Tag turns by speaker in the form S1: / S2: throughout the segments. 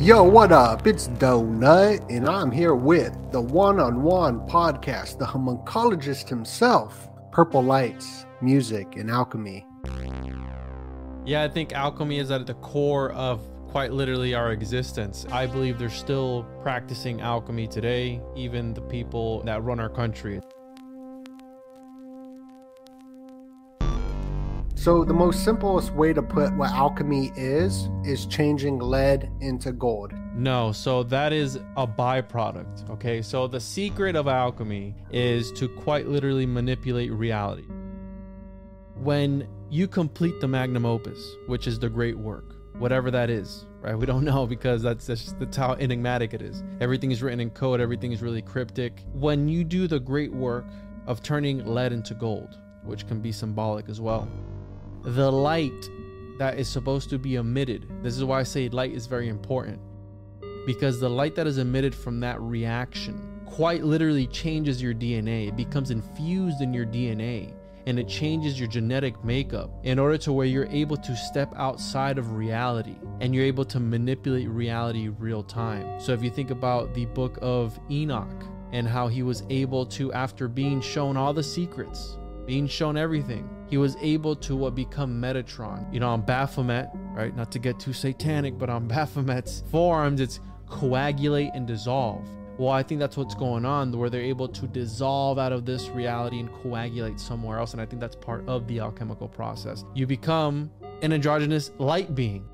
S1: Yo, what up? It's Donut, and I'm here with the one-on-one podcast, the homuncologist himself, Purple Lights, Music, and Alchemy.
S2: Yeah, I think alchemy is at the core of quite literally our existence. I believe they're still practicing alchemy today, even the people that run our country.
S1: So the most simplest way to put what alchemy is changing lead into gold.
S2: No, so that is a byproduct, okay? So the secret of alchemy is to quite literally manipulate reality. When you complete the magnum opus, which is the great work, whatever that is, right? We don't know because that's how enigmatic it is. Everything is written in code, everything is really cryptic. When you do the great work of turning lead into gold, which can be symbolic as well, the light that is supposed to be emitted, this is why I say light is very important, because the light that is emitted from that reaction quite literally changes your DNA. It becomes infused in your DNA and it changes your genetic makeup in order to where you're able to step outside of reality and you're able to manipulate reality real time. So if you think about the book of Enoch and how he was able to, after being shown all the secrets, being shown everything, he was able to become Metatron. You know, on Baphomet, right? Not to get too satanic, but on Baphomet's forearms, it's coagulate and dissolve. Well, I think that's what's going on, where they're able to dissolve out of this reality and coagulate somewhere else. And I think that's part of the alchemical process. You become an androgynous light being.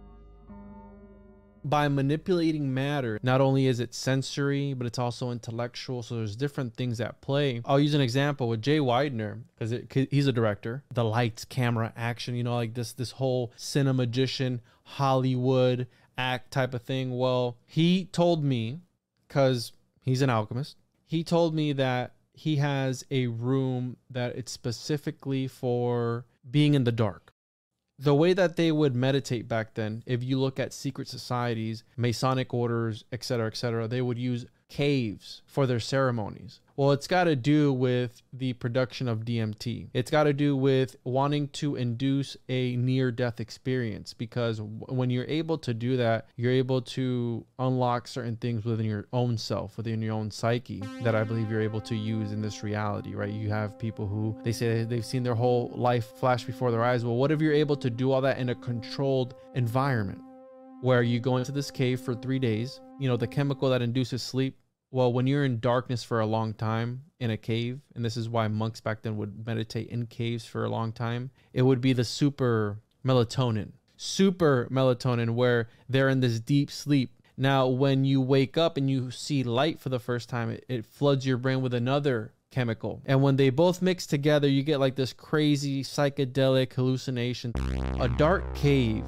S2: By manipulating matter, not only is it sensory, but it's also intellectual. So there's different things at play. I'll use an example with Jay Weidner, because he's a director. The lights, camera, action, you know, like this whole cinemagician, Hollywood act type of thing. Well, he told me, because he's an alchemist, he told me that he has a room that it's specifically for being in the dark. The way that they would meditate back then, if you look at secret societies, Masonic orders, etc., they would use caves for their ceremonies. Well, it's got to do with the production of DMT. It's got to do with wanting to induce a near-death experience, because when you're able to do that, you're able to unlock certain things within your own self, within your own psyche, that I believe you're able to use in this reality, right? You have people who, they say they've seen their whole life flash before their eyes. Well, what if you're able to do all that in a controlled environment, where you go into this cave for 3 days, you know, the chemical that induces sleep? Well, when you're in darkness for a long time in a cave, and this is why monks back then would meditate in caves for a long time, it would be the super melatonin, where they're in this deep sleep. Now, when you wake up and you see light for the first time, it floods your brain with another chemical. And when they both mix together, you get like this crazy psychedelic hallucination. A dark cave.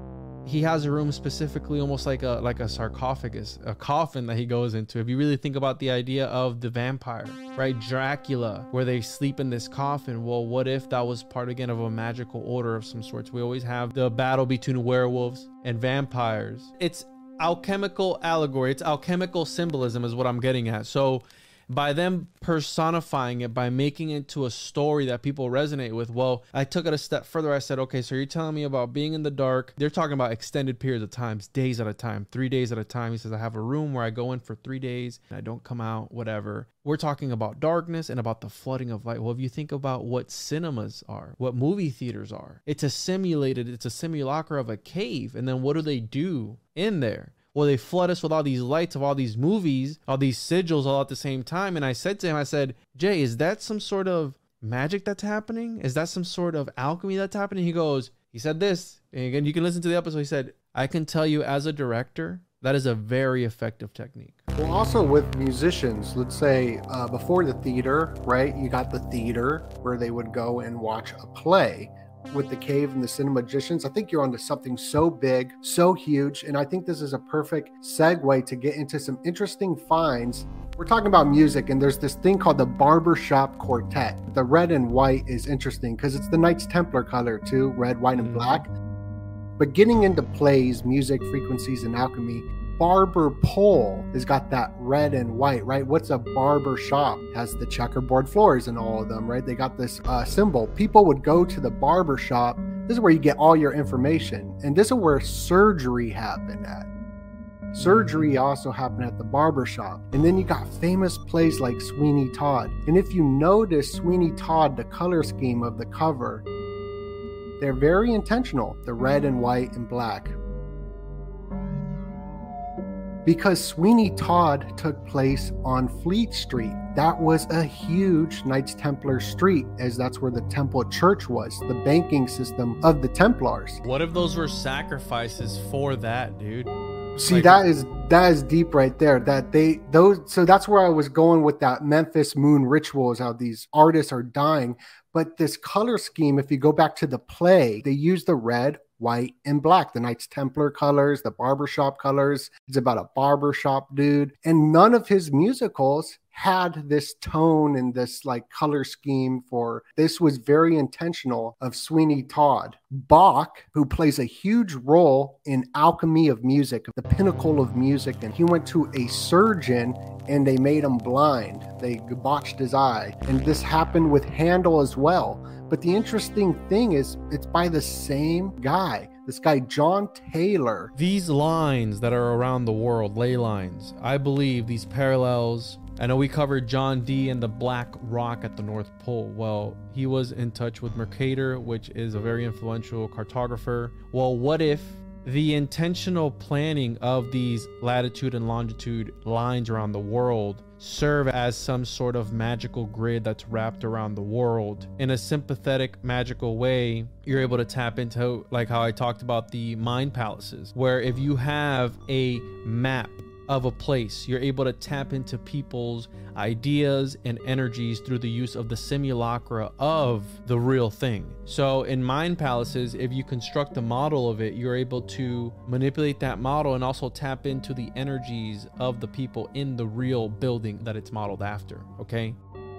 S2: He has a room specifically almost like a sarcophagus, a coffin that he goes into. If you really think about the idea of the vampire, right? Dracula, where they sleep in this coffin. Well, what if that was part again of a magical order of some sorts? We always have the battle between werewolves and vampires. It's alchemical allegory. It's alchemical symbolism is what I'm getting at. So by them personifying it, by making it into a story that people resonate with, well, I took it a step further. I said, okay, so you're telling me about being in the dark. They're talking about extended periods of time, days at a time, 3 days at a time. He says, I have a room where I go in for 3 days and I don't come out, whatever. We're talking about darkness and about the flooding of light. Well, if you think about what cinemas are, what movie theaters are, it's a simulacra of a cave. And then what do they do in there? Well, they flood us with all these lights of all these movies, all these sigils all at the same time. And I said to him, I said, Jay, is that some sort of magic that's happening? Is that some sort of alchemy that's happening? He said this, and again, you can listen to the episode. He said, I can tell you as a director, that is a very effective technique.
S1: Well, also with musicians, let's say before the theater, right? You got the theater where they would go and watch a play. With the cave and the cinemagicians, I think you're onto something so big, so huge, and I think this is a perfect segue to get into some interesting finds. We're talking about music, and there's this thing called the Barbershop Quartet. The red and white is interesting because it's the Knights Templar color too, red, white, and black. But getting into plays, music, frequencies, and alchemy, barber pole has got that red and white, right? What's a barber shop? Has the checkerboard floors in all of them, right? They got this symbol. People would go to the barber shop. This is where you get all your information. And this is where surgery happened at. Surgery also happened at the barber shop. And then you got famous plays like Sweeney Todd. And if you notice Sweeney Todd, the color scheme of the cover, they're very intentional. The red and white and black. Because Sweeney Todd took place on Fleet Street. That was a huge Knights Templar street, as that's where the Temple Church was, the banking system of the Templars.
S2: What if those were sacrifices for that, dude?
S1: See, that is deep right there. So that's where I was going with that Memphis Moon rituals, how these artists are dying. But this color scheme, if you go back to the play, they use the red, white, and black, the Knights Templar colors, the barbershop colors. It's about a barbershop dude. And none of his musicals had this tone and this like color scheme for this. Was very intentional of Sweeney Todd. Bach, who plays a huge role in alchemy of music, the pinnacle of music, and he went to a surgeon and they made him blind. They botched his eye. And this happened with Handel as well. But the interesting thing is it's by the same guy, this guy, John Taylor.
S2: These lines that are around the world, ley lines, I believe these parallels. I know we covered John Dee and the Black Rock at the North Pole. Well, he was in touch with Mercator, which is a very influential cartographer. Well, what if the intentional planning of these latitude and longitude lines around the world serve as some sort of magical grid that's wrapped around the world in a sympathetic, magical way? You're able to tap into, like how I talked about the mind palaces, where if you have a map of a place, you're able to tap into people's ideas and energies through the use of the simulacra of the real thing. So in mind palaces, if you construct a model of it, you're able to manipulate that model and also tap into the energies of the people in the real building that it's modeled after. Okay,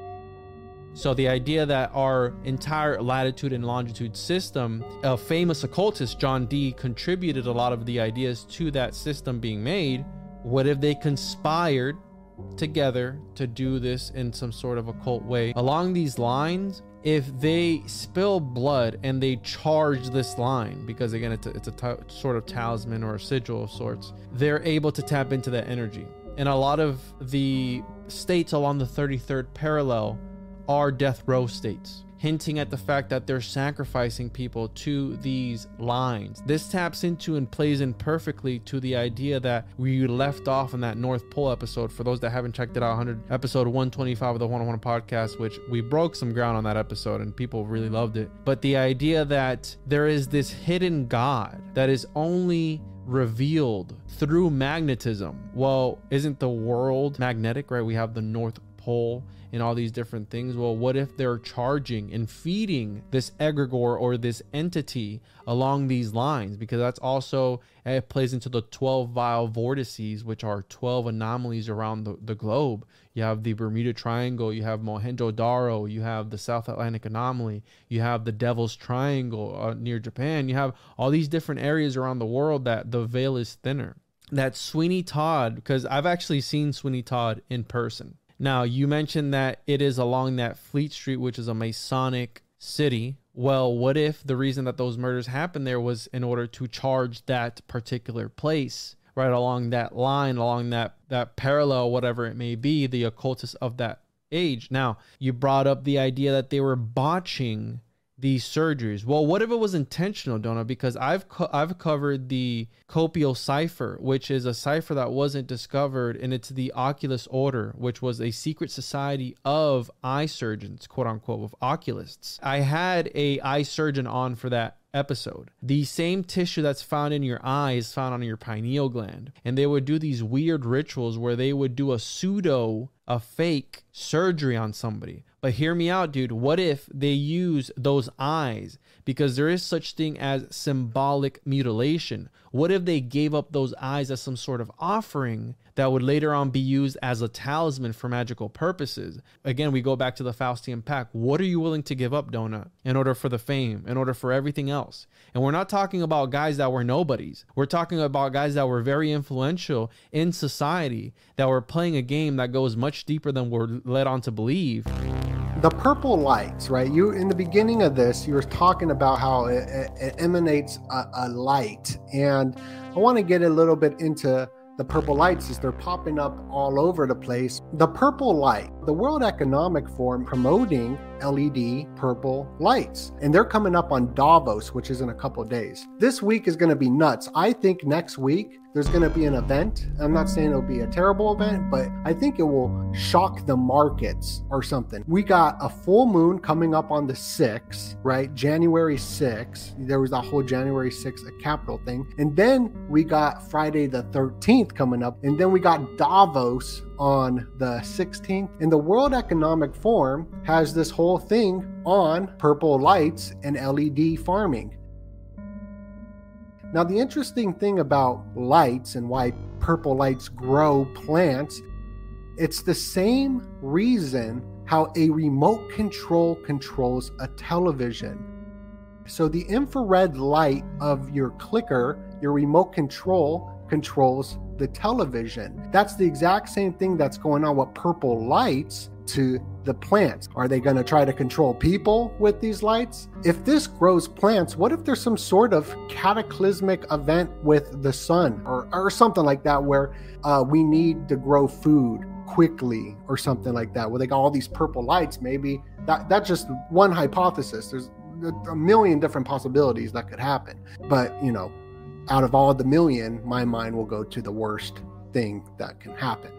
S2: so the idea that our entire latitude and longitude system, a famous occultist, John Dee, contributed a lot of the ideas to that system being made. What if they conspired together to do this in some sort of occult way? Along these lines, if they spill blood and they charge this line, because again, it's a sort of talisman or a sigil of sorts, they're able to tap into that energy. And a lot of the states along the 33rd parallel are death row states, hinting at the fact that they're sacrificing people to these lines. This taps into and plays in perfectly to the idea that we left off in that North Pole episode. For those that haven't checked it out, episode 125 of the 101 podcast, which we broke some ground on that episode and people really loved it. But the idea that there is this hidden God that is only revealed through magnetism. Well, isn't the world magnetic, right? We have the North Pole and all these different things. Well, what if they're charging and feeding this egregore or this entity along these lines? Because that's also, it plays into the 12 vial vortices, which are 12 anomalies around the globe. You have the Bermuda Triangle, you have Mohenjo-Daro, you have the South Atlantic Anomaly, you have the Devil's Triangle near Japan. You have all these different areas around the world that the veil is thinner. That Sweeney Todd, because I've actually seen Sweeney Todd in person. Now, you mentioned that it is along that Fleet Street, which is a Masonic city. Well, what if the reason that those murders happened there was in order to charge that particular place, right along that line, along that parallel, whatever it may be, the occultists of that age? Now, you brought up the idea that they were botching these surgeries. Well, what if it was intentional, Donah? Because I've covered the Copial cipher, which is a cipher that wasn't discovered, and it's the Oculist Order, which was a secret society of eye surgeons, quote unquote, of oculists. I had a eye surgeon on for that episode. The same tissue that's found in your eye is found on your pineal gland, and they would do these weird rituals where they would do a fake surgery on somebody. But hear me out, dude. What if they use those eyes? Because there is such thing as symbolic mutilation. What if they gave up those eyes as some sort of offering that would later on be used as a talisman for magical purposes? Again, we go back to the Faustian Pact. What are you willing to give up, Donut, in order for the fame, in order for everything else? And we're not talking about guys that were nobodies. We're talking about guys that were very influential in society, that were playing a game that goes much deeper than we're led on to believe.
S1: The purple lights, right? You, in the beginning of this, you were talking about how it emanates a light. And I want to get a little bit into the purple lights is they're popping up all over the place. The purple light, the World Economic Forum promoting LED purple lights, and they're coming up on Davos, which is in a couple of days. This week is going to be nuts. I think next week there's going to be an event. I'm not saying it'll be a terrible event, but I think it will shock the markets or something. We got a full moon coming up on the 6th, right? January 6th. There was that whole January 6th Capitol thing. And then we got Friday the 13th coming up. And then we got Davos on the 16th. And the World Economic Forum has this whole thing on purple lights and LED farming. Now, the interesting thing about lights and why purple lights grow plants, it's the same reason how a remote control controls a television. So the infrared light of your clicker, your remote control, controls the television. That's the exact same thing that's going on with purple lights to the plants. Are they going to try to control people with these lights? If this grows plants, what if there's some sort of cataclysmic event with the sun or something like that where we need to grow food quickly or something like that, where they got all these purple lights? Maybe that's just one hypothesis. There's a million different possibilities that could happen. But, you know, out of all the million, my mind will go to the worst thing that can happen.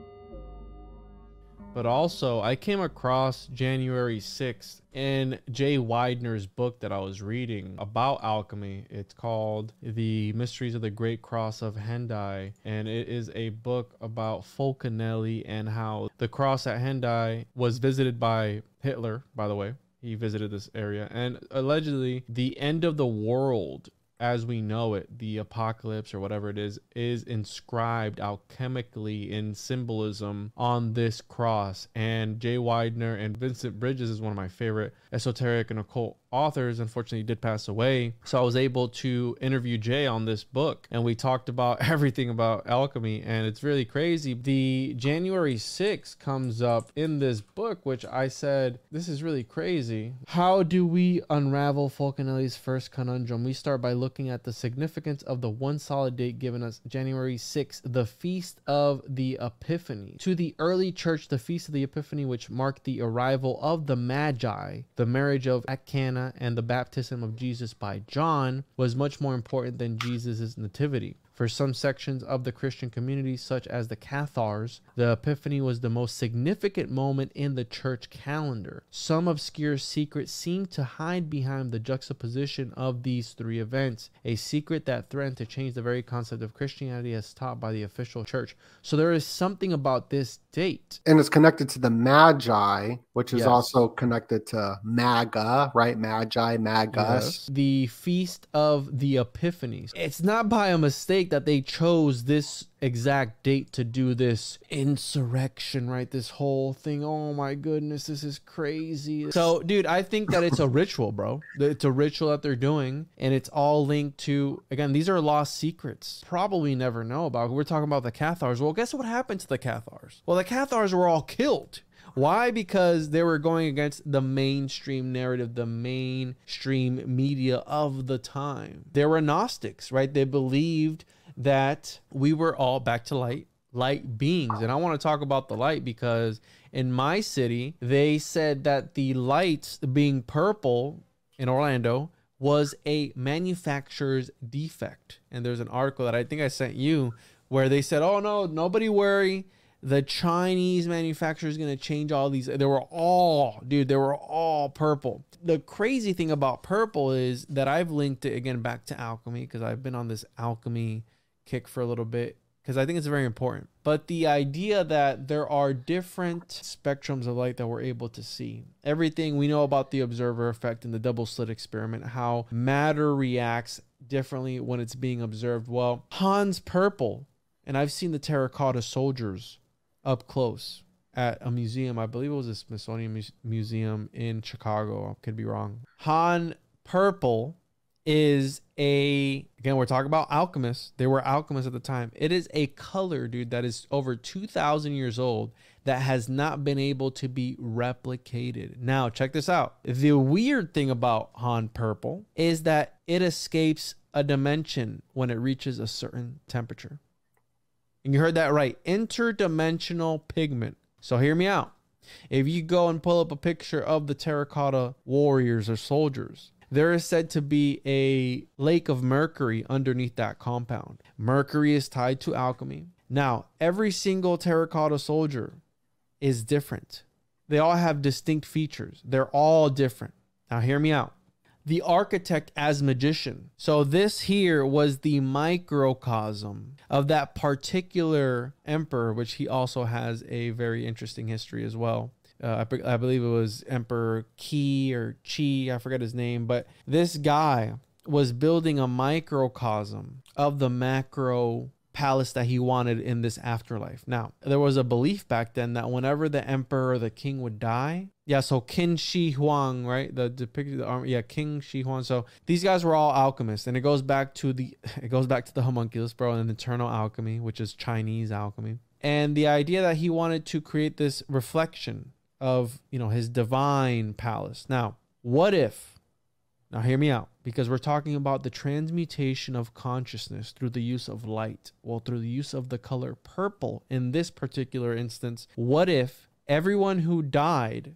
S2: But also, I came across January 6th in Jay Weidner's book that I was reading about alchemy. It's called The Mysteries of the Great Cross of Hendaye. And it is a book about Fulcanelli and how the cross at Hendaye was visited by Hitler, by the way. He visited this area. And allegedly, the end of the world as we know it, the apocalypse or whatever it is inscribed alchemically in symbolism on this cross. And Jay Weidner and Vincent Bridges is one of my favorite esoteric and occult authors. Unfortunately, he did pass away. So I was able to interview Jay on this book, and we talked about everything about alchemy, and it's really crazy. The January 6th comes up in this book, which I said, this is really crazy. How do we unravel Fulcanelli's first conundrum? We start by looking at the significance of the one solid date given us, January 6th, the Feast of the Epiphany. To the early church, the Feast of the Epiphany, which marked the arrival of the Magi, the marriage of at Cana, and the baptism of Jesus by John, was much more important than Jesus' nativity. For some sections of the Christian community, such as the Cathars, the Epiphany was the most significant moment in the church calendar. Some obscure secrets seem to hide behind the juxtaposition of these three events, a secret that threatened to change the very concept of Christianity as taught by the official church. So there is something about this date.
S1: And it's connected to the Magi, which is also connected to MAGA, right? Magi, Magus.
S2: Yes. The Feast of the Epiphanies. It's not by a mistake that they chose this exact date to do this insurrection, right? This whole thing. Oh my goodness, this is crazy. So, dude, I think that it's a ritual, bro. It's a ritual that they're doing, and it's all linked to, again, these are lost secrets. Probably never know about. We're talking about the Cathars. Well, guess what happened to the Cathars? Well, the Cathars were all killed. Why? Because they were going against the mainstream narrative, the mainstream media of the time. They were Gnostics, right? They believed that we were all back to light beings. And I want to talk about the light because in my city, they said that the lights being purple in Orlando was a manufacturer's defect. And there's an article that I think I sent you where they said, oh no, nobody worry. The Chinese manufacturer is going to change all these. They were all purple. The crazy thing about purple is that I've linked it again back to alchemy because I've been on this alchemy kick for a little bit because I think it's very important. But the idea that there are different spectrums of light that we're able to see. Everything we know about the observer effect and the double slit experiment, how matter reacts differently when it's being observed. Well, Hans Purple, and I've seen the terracotta soldiers up close at a museum. I believe it was a Smithsonian museum in Chicago. I could be wrong. Han Purple is again, we're talking about alchemists. They were alchemists at the time. It is a color, dude, that is over 2,000 years old that has not been able to be replicated. Now, check this out. The weird thing about Han Purple is that it escapes a dimension when it reaches a certain temperature. And you heard that right. Interdimensional pigment. So hear me out. If you go and pull up a picture of the terracotta warriors or soldiers, there is said to be a lake of mercury underneath that compound. Mercury is tied to alchemy. Now, every single terracotta soldier is different. They all have distinct features. They're all different. Now, hear me out. The architect as magician. So this here was the microcosm of that particular emperor, which he also has a very interesting history as well. I believe it was Emperor Qi or Qi, I forget his name, but this guy was building a microcosm of the macro palace that he wanted in this afterlife. Now, there was a belief back then that whenever the emperor or the king would die, so Qin Shi Huang, right? The depicted army, King Shi Huang. So these guys were all alchemists, and it goes back to the homunculus, bro, and eternal alchemy, which is Chinese alchemy. And the idea that he wanted to create this reflection of, his divine palace. Now, what if, now hear me out, because we're talking about the transmutation of consciousness through the use of light, through the use of the color purple in this particular instance. What if everyone who died,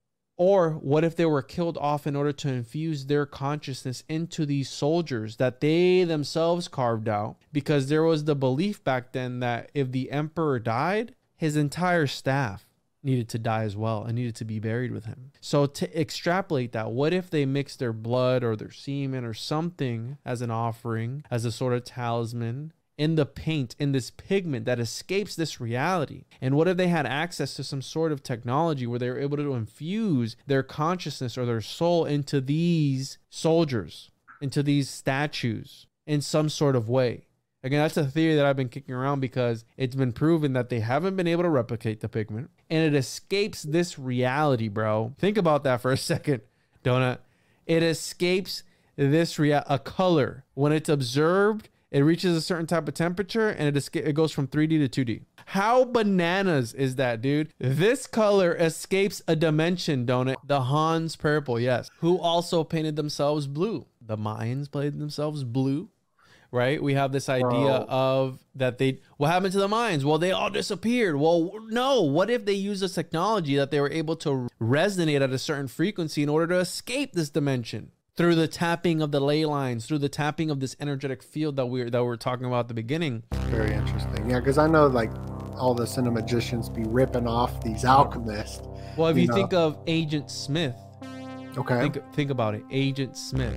S2: or what if they were killed off in order to infuse their consciousness into these soldiers that they themselves carved out? Because there was the belief back then that if the emperor died, his entire staff needed to die as well and needed to be buried with him. So to extrapolate that, what if they mixed their blood or their semen or something as an offering, as a sort of talisman in the paint, in this pigment that escapes this reality? And what if they had access to some sort of technology where they were able to infuse their consciousness or their soul into these soldiers, into these statues in some sort of way? Again, that's a theory that I've been kicking around because it's been proven that they haven't been able to replicate the pigment and it escapes this reality, bro. Think about that for a second, Donut. It escapes this a color. When it's observed, it reaches a certain type of temperature and it goes from 3D to 2D. How bananas is that, dude? This color escapes a dimension, Donut. The Hans purple, yes. Who also painted themselves blue. The Mayans painted themselves blue. Right? We have this idea of that what happened to the Mayans? Well, they all disappeared. Well, no. What if they used this technology that they were able to resonate at a certain frequency in order to escape this dimension through the tapping of the ley lines, through the tapping of this energetic field that we were talking about at the beginning?
S1: Very interesting. Yeah, because I know like all the cinemagicians be ripping off these alchemists.
S2: Well, if you think of Agent Smith.
S1: Okay.
S2: Think about it. Agent Smith.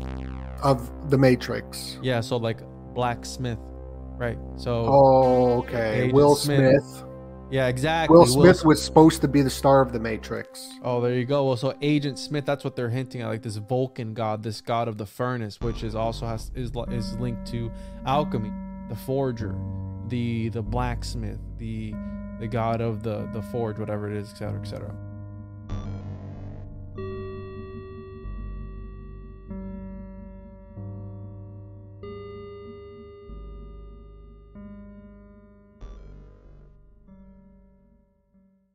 S1: Of the Matrix.
S2: Yeah, so like blacksmith, right? So
S1: okay. Agent Will Smith.
S2: Yeah, exactly.
S1: Will Smith was supposed to be the star of the Matrix.
S2: Oh, there you go. Well, so Agent Smith, that's what they're hinting at, like this Vulcan god, this god of the furnace, which is also is linked to alchemy, the forger, the blacksmith, the god of the forge, whatever it is, etc., etc.